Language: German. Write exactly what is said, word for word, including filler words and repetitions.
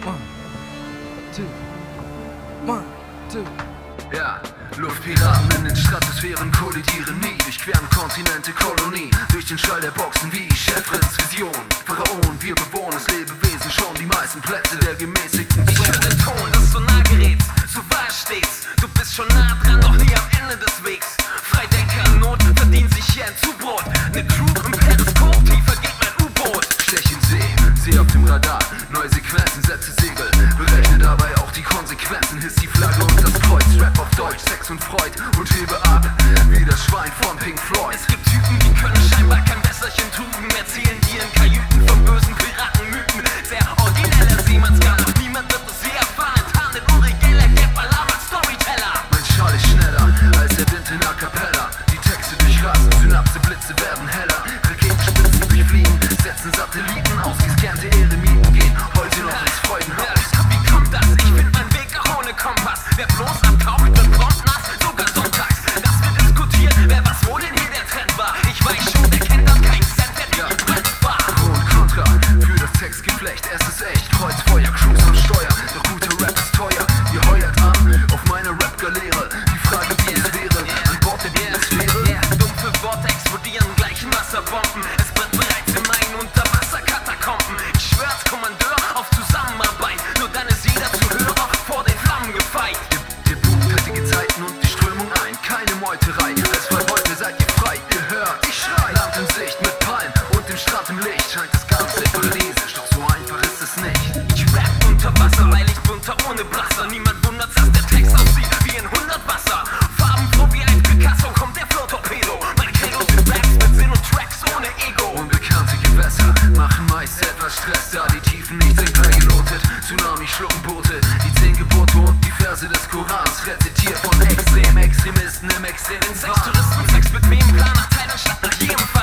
One, two, one, two. Ja, Luftpiraten in den Stratosphären kollidieren nie, durchqueren Kontinente, Kolonie, durch den Schall der Boxen wie Chefrins Vision. Pharaonen, wir bewohnen das Lebewesen schon die meisten Plätze der gemäßigten Ich hör den Ton, dass du nah gerätst, so wahr stets. Du bist schon nah dran, doch nie am Ende des Wegs. Freidenker in Not verdienen sich hier ein Zubrot. Ne Crew im Periskop, tiefer geht mein U-Boot. Stech in See, See auf dem Radar, neue Sequenzen, setze Segel, berechne dabei auch die Konsequenzen, hiss die Flagge und das Kreuz, Rap auf Deutsch, Sex und Freud und hebe ab, wie das Schwein von Pink Floyd. Es gibt Typen, die können scheinbar kein Wässerchen tuben, erzählen dir in Kajüten von bösen Piratenmythen. Sehr origineller Seemannsgarn, doch niemand wird es je erfahren. Enttarnt in Uri Geller, Gap Alarm als Storyteller. Mein Schall ist schneller als der Wind in A Cappella, die Texte durchrasen, Synapse, Blitze werden heller, Raketenspitzen durchfliegen, setzen Satelliten aus, gescannte Eremiten gehen heute noch ins Freudenhaus. Wie kommt das? Ich find meinen Weg auch ohne Kompass. Wer bloß abtaucht, wird prompt nass, sogar sonntags. Dass wir diskutieren, wer was wo denn hier der Trend war. Ich weiß schon, wer kennt das, kein Cent, der ja war. Pro und Contra für das Textgeflecht, es ist echt, Kreuzfeuer, Cruise am Steuer, doch guter Rap ist teuer. Ihr heuert an auf meine Rap-Galeere, die Frage wie es wäre, an Bord der Biosphäre. Yeah, dumpfe Worte explodieren gleich in Wasserbomben. Es brennt bereits in meinen Unterwasserkatakomben. Ich schwör's, Kommandeur, auf Zusammenarbeit. Nur dann ist jeder Zuhörer vor den Flammen gefeit. Der Bug hat die Gezeiten und die Strömung ein, keine Meuterei. Als von heute seid ihr frei, ihr hört, ich schrei. Land in Sicht mit Palmen und dem Strand im Licht, scheint das Ganze paradiesisch, doch so einfach ist es nicht. Ich rap unter Wasser, weil ich bunter ohne Blasser. Niemand wundert, dass der Text aussieht wie ein hundert Wasser. Farbenfroh wie ein Picasso kommt der Flow-Torpedo. Meine Credo sind Raps mit Sinn und Tracks ohne Ego. Unbekannte Gewässer machen meist etwas Stress, da die Tiefen nicht sind beigelotet. Tsunami schlucken Boote, die zehn Gebote und die Verse des Korans, rezitiert von Extrem, Extremisten im extremen Sechs Touristen, Sex mit wem, Plan nach Thailand statt nach jedem